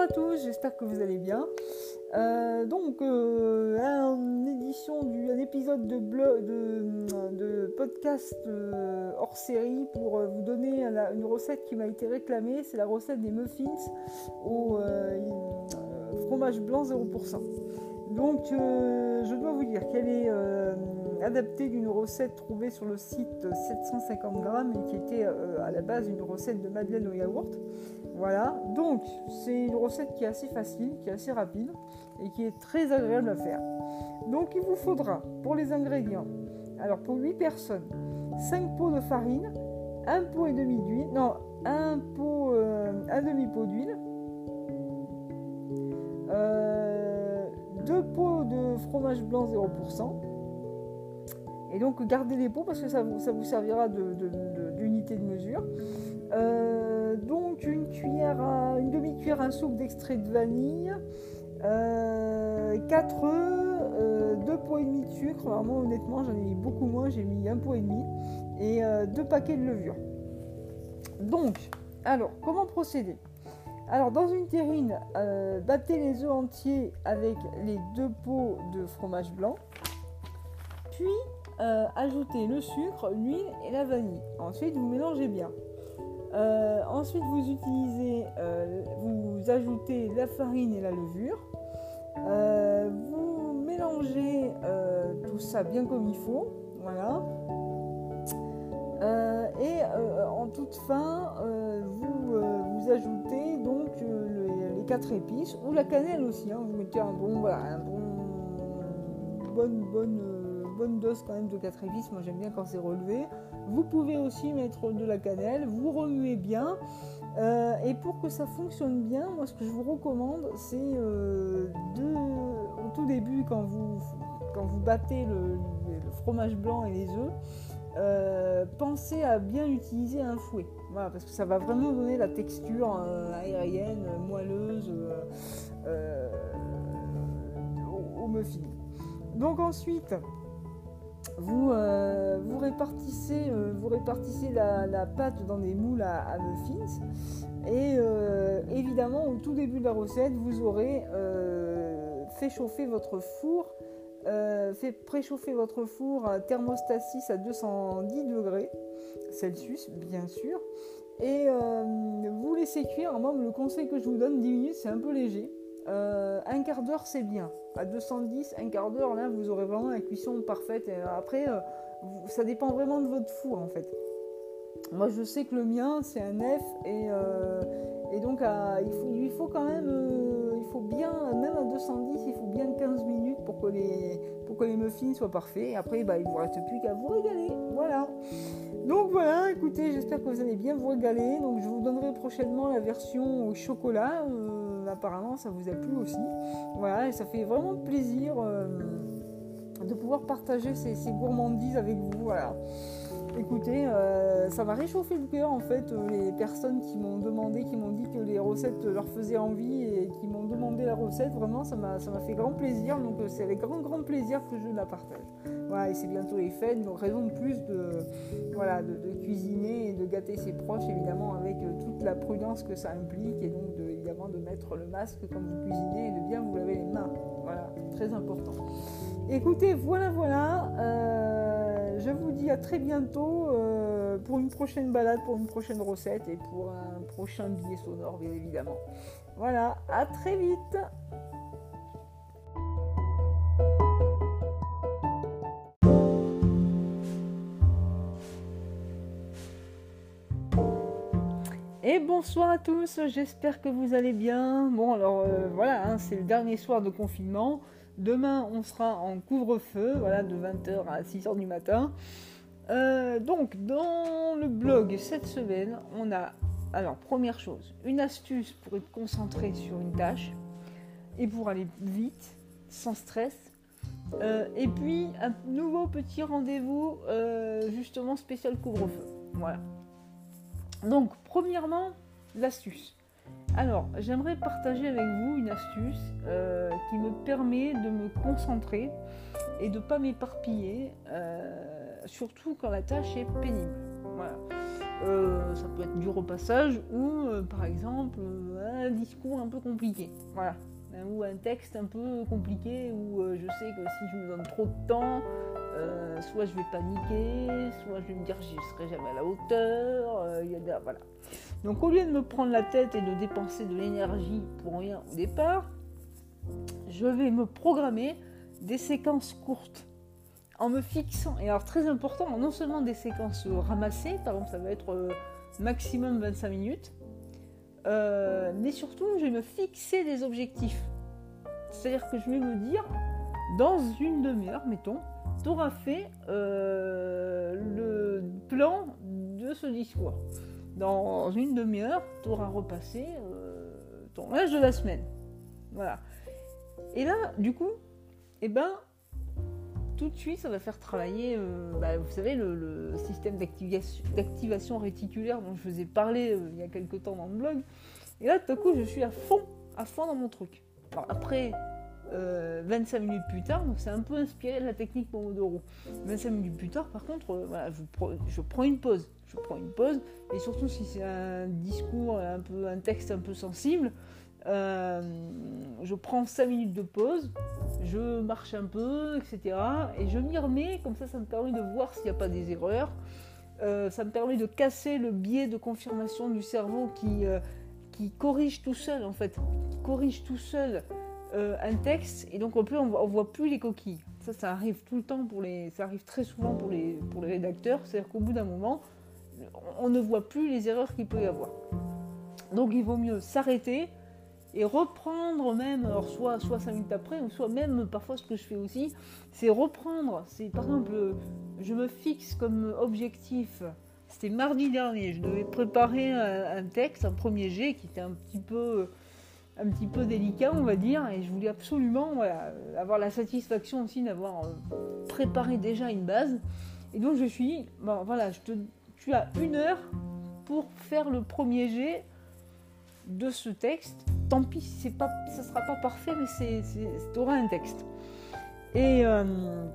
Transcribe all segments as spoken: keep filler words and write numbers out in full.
à tous, j'espère que vous allez bien. Euh, donc, euh, un, édition du, un épisode de, blog, de, de podcast euh, hors série pour euh, vous donner la, une recette qui m'a été réclamée. C'est la recette des muffins au euh, fromage blanc zéro pour cent. Donc, euh, je dois vous dire qu'elle est euh, adaptée d'une recette trouvée sur le site sept cent cinquante grammes et qui était euh, à la base une recette de madeleine au yaourt. Voilà, donc c'est une recette qui est assez facile, qui est assez rapide et qui est très agréable à faire. Donc, il vous faudra pour les ingrédients, alors pour huit personnes, cinq pots de farine, un pot et demi d'huile, non, un pot, euh, un demi-pot d'huile, euh, deux pots de fromage blanc zéro pour cent. Et donc gardez les pots parce que ça vous, ça vous servira de, de, de, d'unité de mesure. Euh, donc une cuillère, à, une demi-cuillère à soupe d'extrait de vanille, euh, quatre œufs, euh, deux pots et demi de sucre. Alors moi honnêtement j'en ai mis beaucoup moins, j'ai mis un pot et demi et euh, deux paquets de levure. Donc, alors comment procéder ? Alors dans une terrine, euh, battez les œufs entiers avec les deux pots de fromage blanc, puis euh, ajoutez le sucre, l'huile et la vanille. Ensuite vous mélangez bien. Euh, ensuite vous utilisez, euh, vous ajoutez la farine et la levure. Euh, vous mélangez euh, tout ça bien comme il faut, voilà. Euh, et euh, en toute fin, euh, vous, euh, vous ajoutez donc euh, le, les quatre épices ou la cannelle aussi. Hein, vous mettez un bon, voilà, un bon, bonne, bonne, euh, bonne dose quand même de quatre épices. Moi j'aime bien quand c'est relevé. Vous pouvez aussi mettre de la cannelle. Vous remuez bien. Euh, et pour que ça fonctionne bien, moi ce que je vous recommande, c'est euh, de, au tout début quand vous, quand vous battez le, le fromage blanc et les œufs. Euh, pensez à bien utiliser un fouet, voilà, parce que ça va vraiment donner la texture euh, aérienne, euh, moelleuse euh, euh, au, au muffin. Donc ensuite, vous, euh, vous répartissez, euh, vous répartissez la, la pâte dans des moules à, à muffins et euh, évidemment au tout début de la recette, vous aurez euh, fait chauffer votre four. Euh, faites préchauffer votre four à thermostat six à deux cent dix degrés Celsius, bien sûr. Et euh, vous laissez cuire. Alors moi, le conseil que je vous donne, dix minutes, c'est un peu léger. Euh, un quart d'heure, c'est bien. À deux cent dix, un quart d'heure, là, vous aurez vraiment la cuisson parfaite. Et après, euh, vous, ça dépend vraiment de votre four, en fait. Moi, je sais que le mien, c'est un F. Et, euh, et donc, à, il, faut, il faut quand même... Euh, il faut bien, même à deux cent dix, il faut bien quinze minutes pour que les, pour que les muffins soient parfaits. Et après, bah, il ne vous reste plus qu'à vous régaler. Voilà. Donc voilà, écoutez, j'espère que vous allez bien vous régaler. Donc je vous donnerai prochainement la version au chocolat. Euh, apparemment, ça vous a plu aussi. Voilà, et ça fait vraiment plaisir euh, de pouvoir partager ces, ces gourmandises avec vous. Voilà. Écoutez, euh, ça m'a réchauffé le cœur en fait, euh, les personnes qui m'ont demandé, qui m'ont dit que les recettes leur faisaient envie et qui m'ont demandé la recette, vraiment ça m'a, ça m'a fait grand plaisir, donc euh, c'est avec grand grand plaisir que je la partage. Voilà, et c'est bientôt les fêtes, donc raison de plus de, voilà, de, de cuisiner et de gâter ses proches évidemment avec euh, toute la prudence que ça implique et donc de, évidemment de mettre le masque quand vous cuisinez et de bien vous laver les mains, voilà, très important. Écoutez, voilà voilà, euh, je vous dis à très bientôt euh, pour une prochaine balade, pour une prochaine recette et pour un prochain billet sonore bien évidemment. Voilà, à très vite. Et bonsoir à tous, j'espère que vous allez bien. Bon alors euh, voilà, hein, c'est le dernier soir de confinement. Demain, on sera en couvre-feu, voilà, de vingt heures à six heures du matin. Euh, donc, dans le blog cette semaine, on a, alors, première chose, une astuce pour être concentré sur une tâche et pour aller vite, sans stress. Euh, et puis, un nouveau petit rendez-vous, euh, justement, spécial couvre-feu. Voilà. Donc, premièrement, l'astuce. Alors, j'aimerais partager avec vous une astuce euh, qui me permet de me concentrer et de ne pas m'éparpiller, euh, surtout quand la tâche est pénible. Voilà. Euh, ça peut être dur au passage, ou euh, par exemple euh, un discours un peu compliqué, voilà, ou un texte un peu compliqué, où euh, je sais que si je me donne trop de temps, euh, soit je vais paniquer, soit je vais me dire je ne serai jamais à la hauteur, euh, y a des, voilà. Donc au lieu de me prendre la tête et de dépenser de l'énergie pour rien au départ, je vais me programmer des séquences courtes, en me fixant, et alors très important, non seulement des séquences ramassées, par exemple ça va être euh, maximum vingt-cinq minutes, euh, mais surtout je vais me fixer des objectifs. C'est-à-dire que je vais me dire, dans une demi-heure, mettons, tu auras fait euh, le plan de ce discours. Dans une demi-heure, tu auras repassé euh, ton reste de la semaine. Voilà. Et là, du coup, eh ben, tout de suite, ça va faire travailler, euh, bah, vous savez, le, le système d'activation, d'activation réticulaire dont je vous ai parlé euh, il y a quelques temps dans le blog. Et là, tout à coup, je suis à fond, à fond dans mon truc. Alors après, euh, vingt-cinq minutes plus tard, donc c'est un peu inspiré de la technique Pomodoro. vingt-cinq minutes plus tard, par contre, euh, voilà, je, je prends une pause. Je prends une pause, et surtout si c'est un discours, un, peu, un texte un peu sensible, euh, je prends cinq minutes de pause, je marche un peu, et cetera. Et je m'y remets, comme ça, ça me permet de voir s'il n'y a pas des erreurs. Euh, ça me permet de casser le biais de confirmation du cerveau qui, euh, qui corrige tout seul, en fait, qui corrige tout seul euh, un texte, et donc on peut, on voit, on voit plus les coquilles. Ça, ça arrive tout le temps pour les, ça arrive très souvent pour les, pour les rédacteurs, c'est-à-dire qu'au bout d'un moment, on ne voit plus les erreurs qu'il peut y avoir. Donc il vaut mieux s'arrêter et reprendre même, alors soit, soit cinq minutes après, ou soit même parfois ce que je fais aussi, c'est reprendre. C'est, par exemple, je me fixe comme objectif, c'était mardi dernier, je devais préparer un, un texte, un premier jet qui était un petit peu, un petit peu délicat, on va dire, et je voulais absolument voilà, avoir la satisfaction aussi d'avoir préparé déjà une base. Et donc je me suis dit, bon voilà, je te, tu as une heure pour faire le premier jet de ce texte. Tant pis si c'est pas, ça sera pas parfait, mais c'est, c'est, tu auras un texte. Et, euh,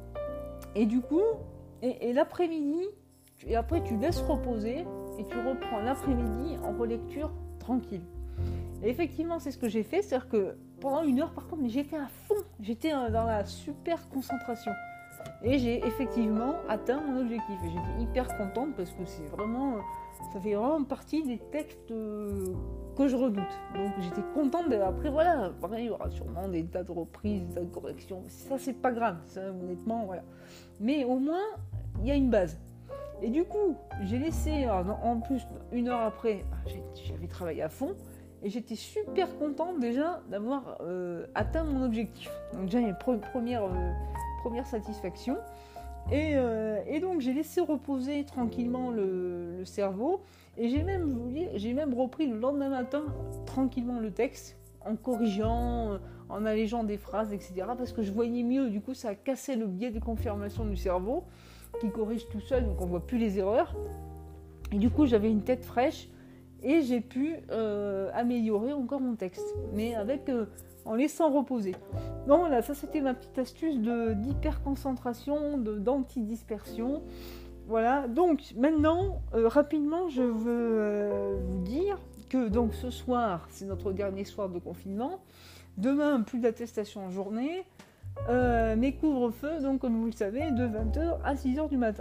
et du coup, et, et l'après-midi, et après tu laisses reposer et tu reprends l'après-midi en relecture tranquille. Et effectivement, c'est ce que j'ai fait, c'est-à-dire que pendant une heure, par contre, mais j'étais à fond, j'étais dans la super concentration. Et j'ai effectivement atteint mon objectif. Et j'étais hyper contente parce que c'est vraiment, ça fait vraiment partie des textes que je redoute. Donc j'étais contente. Après voilà, pareil, il y aura sûrement des tas de reprises, des tas de corrections. Ça c'est pas grave, ça honnêtement, voilà. Mais au moins, il y a une base. Et du coup, j'ai laissé, alors, en plus, une heure après, j'avais travaillé à fond. Et j'étais super contente déjà d'avoir euh, atteint mon objectif. Donc déjà, il y a une première... Euh, première satisfaction, et, euh, et donc j'ai laissé reposer tranquillement le, le cerveau, et j'ai même, je vous dis, j'ai même repris le lendemain matin tranquillement le texte, en corrigeant, en allégeant des phrases, et cetera, parce que je voyais mieux. Du coup, ça a cassé le biais de confirmation du cerveau, qui corrige tout seul, donc on ne voit plus les erreurs, et du coup j'avais une tête fraîche, et j'ai pu euh, améliorer encore mon texte, mais avec... Euh, en laissant reposer. Donc voilà, ça c'était ma petite astuce de, d'hyperconcentration, de, d'antidispersion. Voilà, donc maintenant, euh, rapidement, je veux euh, vous dire que donc ce soir, c'est notre dernier soir de confinement. Demain, plus d'attestation en journée. Euh, mes couvre-feux, donc comme vous le savez, de vingt heures à six heures du matin.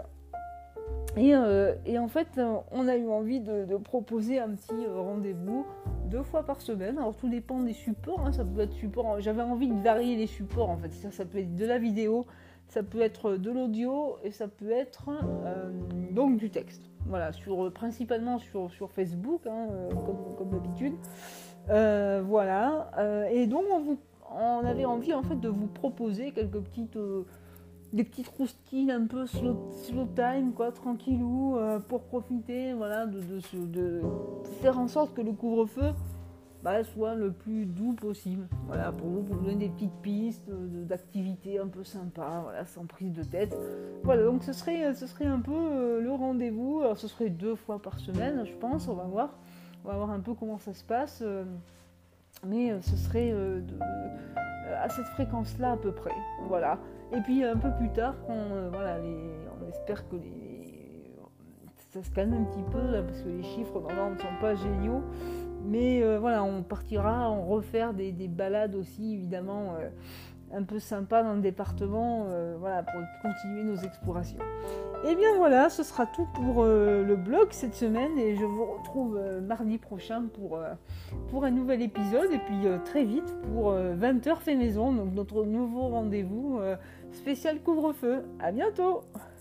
Et, euh, et en fait, on a eu envie de, de proposer un petit rendez-vous deux fois par semaine. Alors tout dépend des supports, hein. Ça peut être support. J'avais envie de varier les supports en fait. Ça, ça peut être de la vidéo, ça peut être de l'audio et ça peut être euh, donc du texte. Voilà, sur, principalement sur, sur Facebook, hein, comme, comme d'habitude. Euh, voilà. Euh, et donc on, vous, on avait envie en fait de vous proposer quelques petites. Euh, des petites roustines un peu slow, slow time, quoi, tranquillou, euh, pour profiter, voilà, de, de, de faire en sorte que le couvre-feu bah, soit le plus doux possible. Voilà, pour vous, pour vous donner des petites pistes de, d'activités un peu sympas, voilà, sans prise de tête. Voilà, donc ce serait, ce serait un peu euh, le rendez-vous. Alors ce serait deux fois par semaine, je pense, on va voir. On va voir un peu comment ça se passe. Euh, mais euh, ce serait euh, de, euh, à cette fréquence-là à peu près. Voilà. Et puis un peu plus tard, quand, euh, voilà, les, on espère que les, ça se calme un petit peu là, parce que les chiffres dans l'ordre ne sont pas géniaux. Mais euh, voilà, on partira en refaire des, des balades aussi, évidemment, euh, un peu sympas dans le département, euh, voilà, pour continuer nos explorations. Et bien voilà, ce sera tout pour euh, le blog cette semaine, et je vous retrouve euh, mardi prochain pour, euh, pour un nouvel épisode, et puis euh, très vite pour euh, vingt heures fait maison, donc notre nouveau rendez-vous euh, spécial couvre-feu. À bientôt!